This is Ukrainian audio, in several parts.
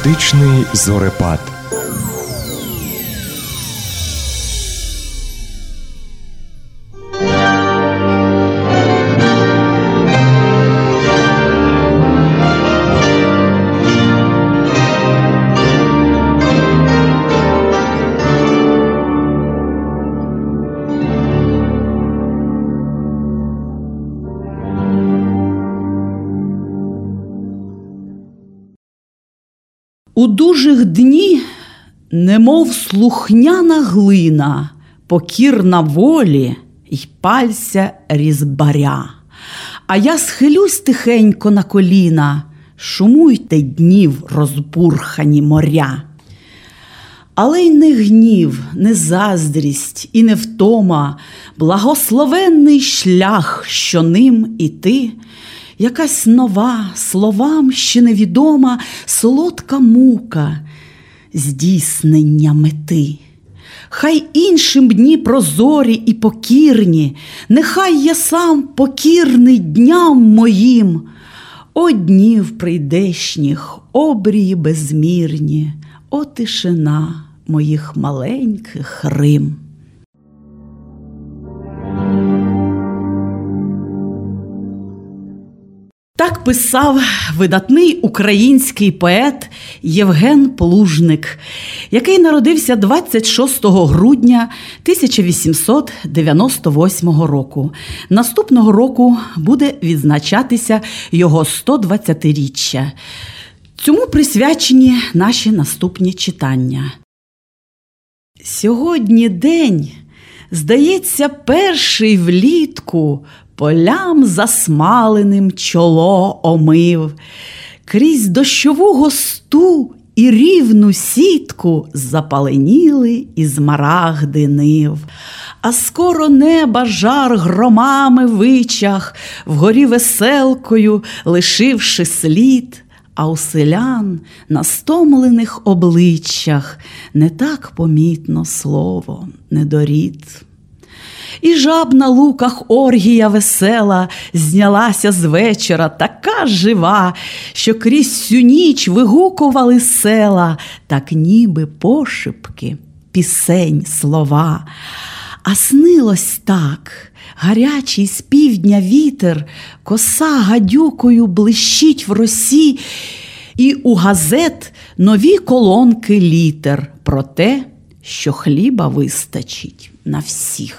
Поетичний зорепад. У дужих дні, немов слухняна глина, покірна волі й пальця різбаря. А я схилюсь тихенько на коліна, шумуйте днів розбурхані моря. Але й не гнів, не заздрість і не втома, благословенний шлях, що ним іти, якась нова, словам ще невідома, солодка мука здійснення мети. Хай іншим дні прозорі і покірні, нехай я сам покірний дням моїм. О днів прийдешніх, обрії безмірні, о тишина моїх маленьких Рим. Так писав видатний український поет Євген Плужник, який народився 26 грудня 1898 року. Наступного року буде відзначатися його 120-річчя. Цьому присвячені наші наступні читання. Сьогодні день, здається, перший влітку, полям засмаленим чоло омив, крізь дощову густу і рівну сітку запаленіли і змарагди нив. А скоро неба жар громами вичах, вгорі веселкою лишивши слід, а у селян на стомлених обличчях не так помітно слово недорід. І жаб на луках оргія весела знялася з вечора, така жива, що крізь всю ніч вигукували села, так ніби пошепки пісень слова. А снилось так: гарячий з півдня вітер, коса гадюкою блищить в росі, і у газет нові колонки літер про те, що хліба вистачить на всіх.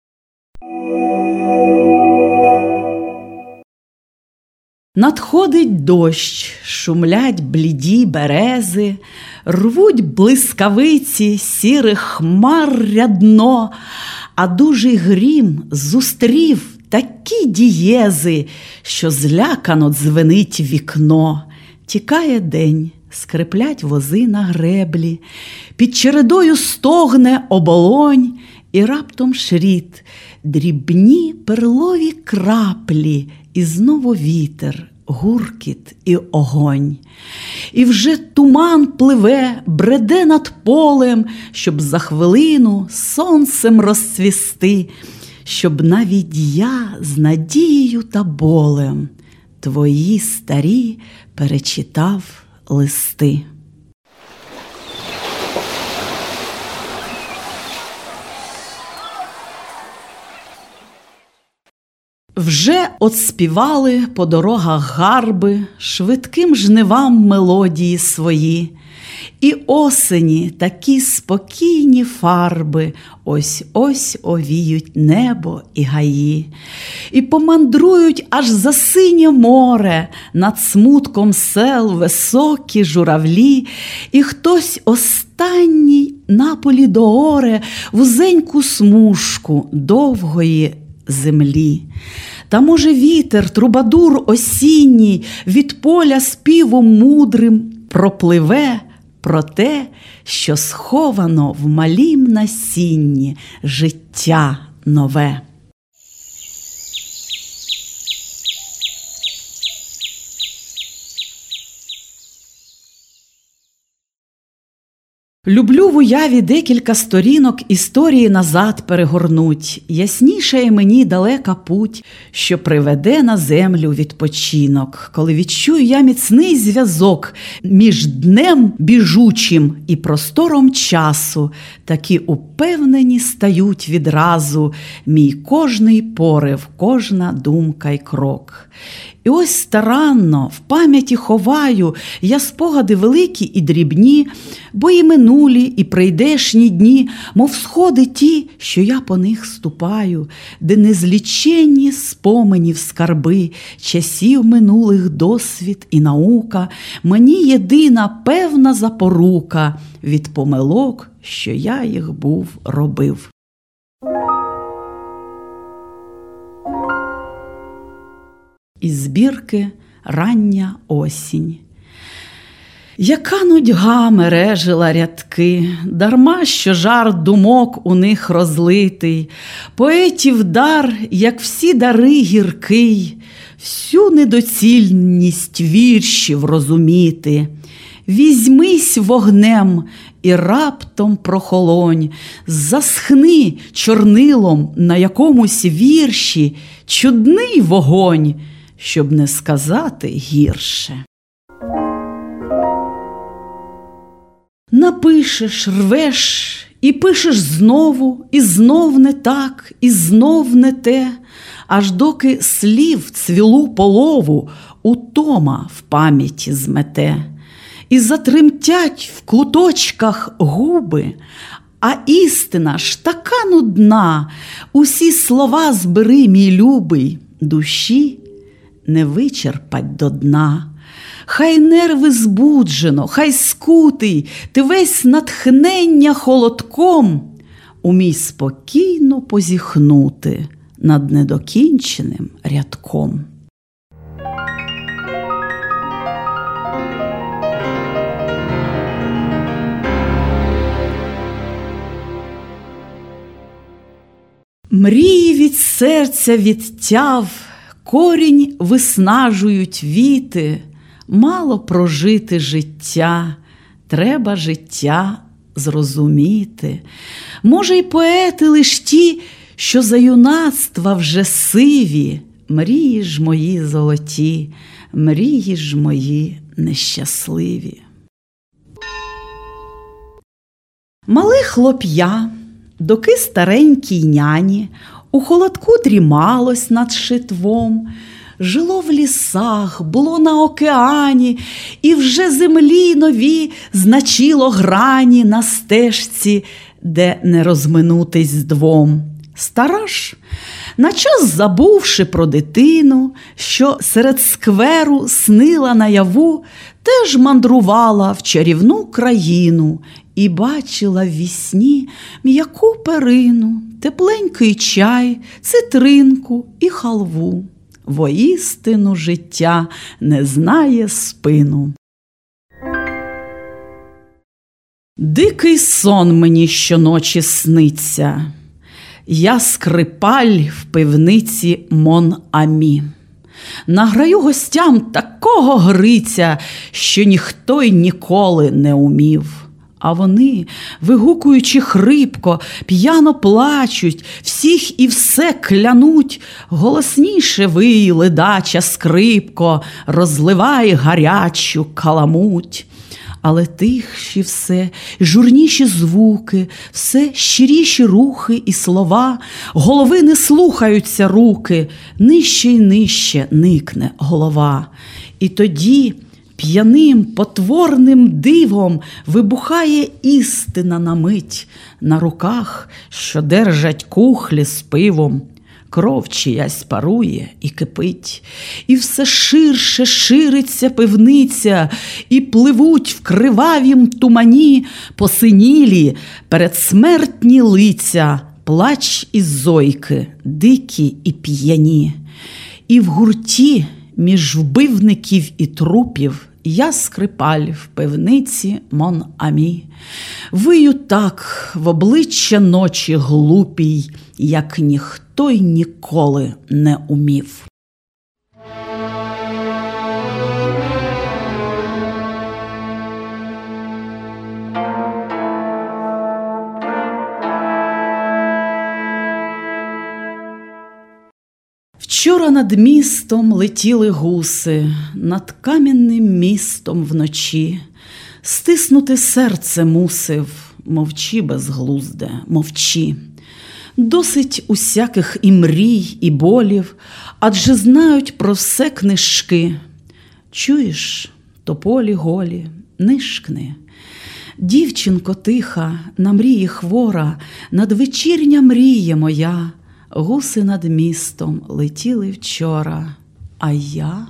Надходить дощ, шумлять бліді берези, рвуть блискавиці сірих хмар рядно, а дужий грім зустрів такі дієзи, що злякано дзвенить вікно. Тікає день, скриплять вози на греблі, під чередою стогне оболонь, і раптом шріт, дрібні перлові краплі, і знову вітер, гуркіт і огонь. І вже туман пливе, бреде над полем, щоб за хвилину сонцем розцвісти, щоб навіть я з надією та болем твої старі перечитав листи. Вже отспівали по дорогах гарби швидким жнивам мелодії свої, і осені такі спокійні фарби ось-ось овіють небо і гаї, і помандрують аж за синє море над смутком сел високі журавлі, і хтось останній на полі дооре вузеньку смужку довгої землі. Та, може, вітер, трубадур осінній, від поля співом мудрим пропливе про те, що сховано в малім насінні життя нове. Люблю в уяві декілька сторінок історії назад перегорнуть. Яснішає мені далека путь, що приведе на землю відпочинок. Коли відчую я міцний зв'язок між днем біжучим і простором часу, такі упевнені стають відразу мій кожний порив, кожна думка й крок. І ось старанно в пам'яті ховаю я спогади великі і дрібні, бо і минулі, і прийдешні дні, мов сходи ті, що я по них ступаю, де незліченні споменів скарби, часів минулих досвід і наука, мені єдина певна запорука від помилок, що я їх був робив. Із збірки «Рання осінь». Яка нудьга мережила рядки, дарма що жар думок у них розлитий, поетів дар, як всі дари, гіркий, всю недоцільність віршів розуміти. Візьмись вогнем і раптом прохолонь, засхни чорнилом на якомусь вірші чудний вогонь, щоб не сказати гірше. Напишеш, рвеш і пишеш знову, і знов не так, і знов не те, аж доки слів цвілу полову утома в пам'яті змете. І затремтять в куточках губи, а істина ж така нудна, усі слова збери, мій любий, душі не вичерпать до дна. Хай нерви збуджено, хай скутий, ти весь натхнення холодком, умій спокійно позіхнути над недокінченим рядком. Мрії від серця відтяв, корінь виснажують віти, мало прожити життя, треба життя зрозуміти. Може, й поети лиш ті, що за юнацтва вже сиві, мрії ж мої золоті, мрії ж мої нещасливі. Мале хлоп'я, доки старенькій няні у холодку дрімалось над шитвом, жило в лісах, було на океані, і вже землі нові значило грані на стежці, де не розминутись з двом. Стара ж, на час забувши про дитину, що серед скверу снила наяву, теж мандрувала в чарівну країну і бачила ввісні м'яку перину, тепленький чай, цитринку і халву. Воістину життя не знає спину. Дикий сон мені щоночі сниться. Я скрипаль в пивниці Мон-Амі. Награю гостям такого гриця, що ніхто й ніколи не умів. А вони, вигукуючи хрипко, п'яно плачуть, всіх і все клянуть. Голосніше вий, ледача скрипко, розливай гарячу каламуть. Але тихші все, журніші звуки, все щиріші рухи і слова, голови не слухаються руки, нижче й нижче никне голова. І тоді п'яним, потворним дивом вибухає істина на мить на руках, що держать кухлі з пивом. Кров чиясь парує і кипить, і все ширше шириться пивниця, і пливуть в кривавім тумані посинілі передсмертні лиця, плач і зойки, дикі і п'яні. І в гурті між вбивників і трупів я скрипаль в пивниці Мон-Амі. Вию так в обличчя ночі глупій, як ніхто й ніколи не умів. Вчора над містом летіли гуси, над кам'яним містом вночі. Стиснути серце мусив, мовчи безглузде, мовчи. Досить усяких і мрій, і болів, адже знають про все книжки. Чуєш, тополі голі, нишкни. Дівчинко тиха, на мрії хвора, надвечірня мрія моя. Гуси над містом летіли вчора, а я...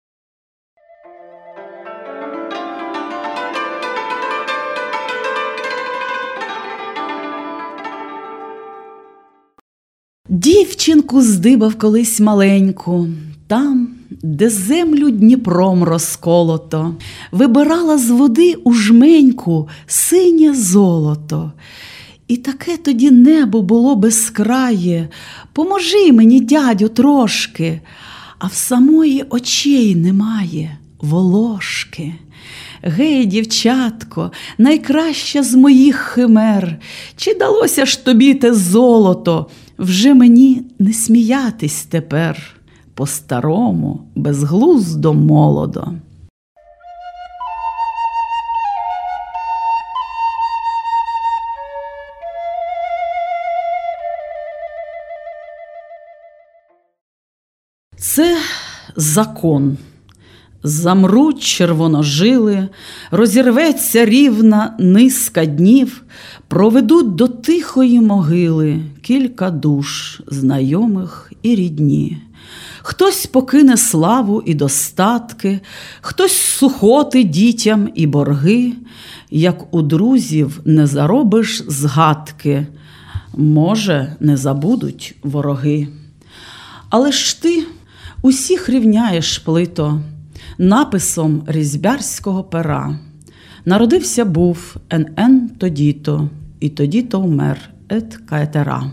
Дівчинку здибав колись маленьку, там, де землю Дніпром розколото, вибирала з води у жменьку синє золото. І таке тоді небо було безкрає, поможи мені, дядю, трошки, а в самої очей немає волошки. Гей, дівчатко, найкраща з моїх химер, чи далося ж тобі те золото? Вже мені не сміятись тепер, по-старому, безглуздо молодо. Це закон. Замруть червоножили, розірветься рівна низка днів, проведуть до тихої могили кілька душ, знайомих і рідні. Хтось покине славу і достатки, хтось сухоти дітям і борги. Як у друзів не заробиш згадки, може, не забудуть вороги. Але ж ти усіх рівняєш плито написом різьбярського пера. Народився був НН тоді-то, і тоді-то вмер ет каетера.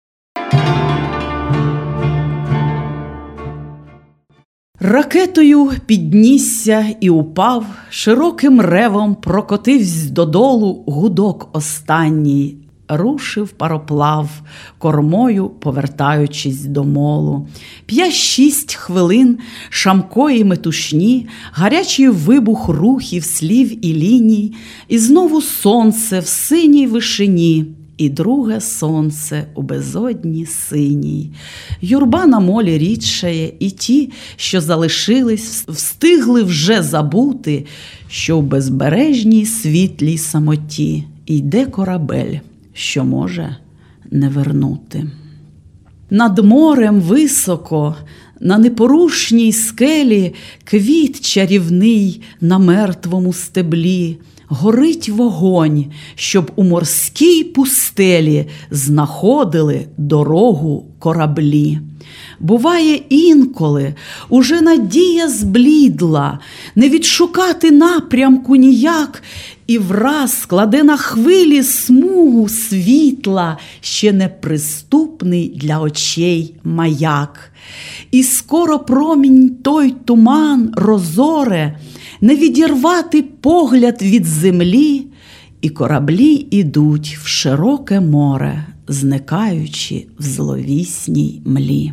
Ракетою піднісся і упав, широким ревом прокотивсь додолу гудок останній. Рушив пароплав, кормою повертаючись до молу. 5-6 хвилин шамкої метушні, гарячий вибух рухів, слів і ліній, і знову сонце в синій вишині, і друге сонце у безодні синій. Юрба на молі рідшає, і ті, що залишились, встигли вже забути, що в безбережній світлій самоті йде корабель, що може не вернути. Над морем високо, на непорушній скелі, квіт чарівний на мертвому стеблі. Горить вогонь, щоб у морській пустелі знаходили дорогу кораблі. Буває інколи, уже надія зблідла, не відшукати напрямку ніяк, і враз кладе на хвилі смугу світла ще неприступний для очей маяк. І скоро промінь той туман розоре, не відірвати погляд від землі, і кораблі ідуть в широке море, зникаючи в зловісній млі.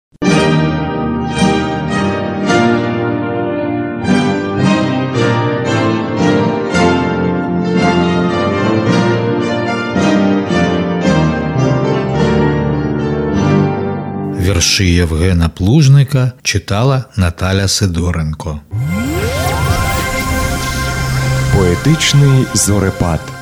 Вірші Євгена Плужника читала Наталя Сидоренко. Поетичний зорепад.